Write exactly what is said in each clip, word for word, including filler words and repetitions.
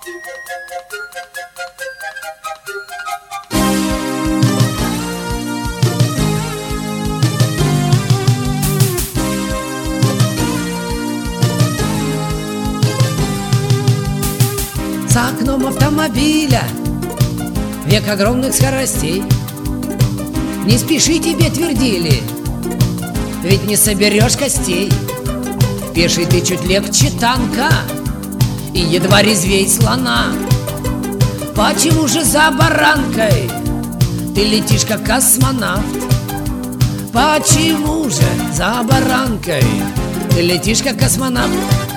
За окном автомобиля век огромных скоростей. Не спеши, тебе твердили, ведь не соберешь костей. Пеший ты чуть легче танка и едва резвей слона. Почему же за баранкой ты летишь как космонавт? Почему же за баранкой ты летишь как космонавт?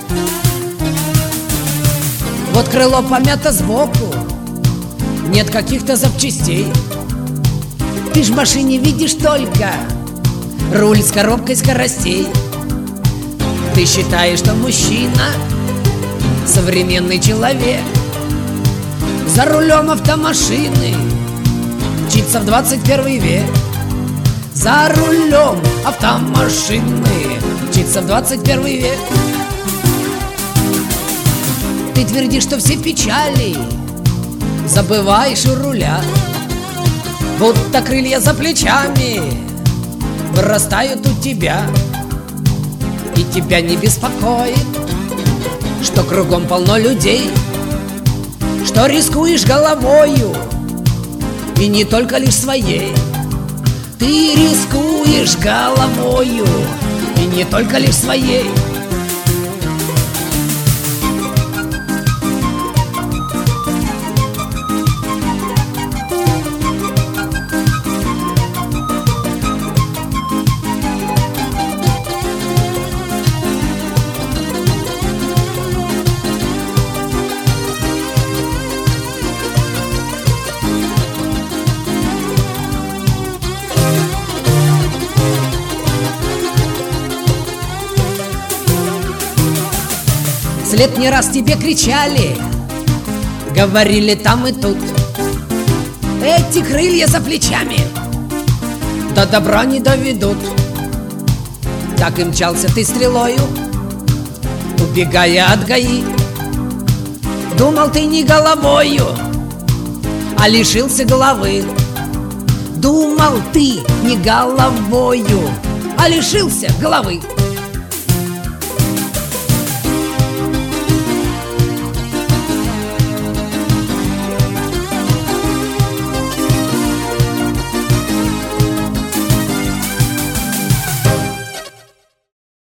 Вот крыло помято сбоку, нет каких-то запчастей. Ты ж в машине видишь только руль с коробкой скоростей. Ты считаешь, что мужчина современный человек за рулем автомашины мчится в двадцать первый век. За рулем автомашины мчится в двадцать первый век. Ты твердишь, что все печали забываешь у руля, будто крылья за плечами вырастают у тебя. И тебя не беспокоит, что кругом полно людей, что рискуешь головою, и не только лишь своей. Ты рискуешь головою, и не только лишь своей. Вслед не раз тебе кричали, говорили там и тут: эти крылья за плечами до добра не доведут. Так и мчался ты стрелою, убегая от ГАИ. Думал ты не головою, а лишился головы. Думал ты не головою, а лишился головы.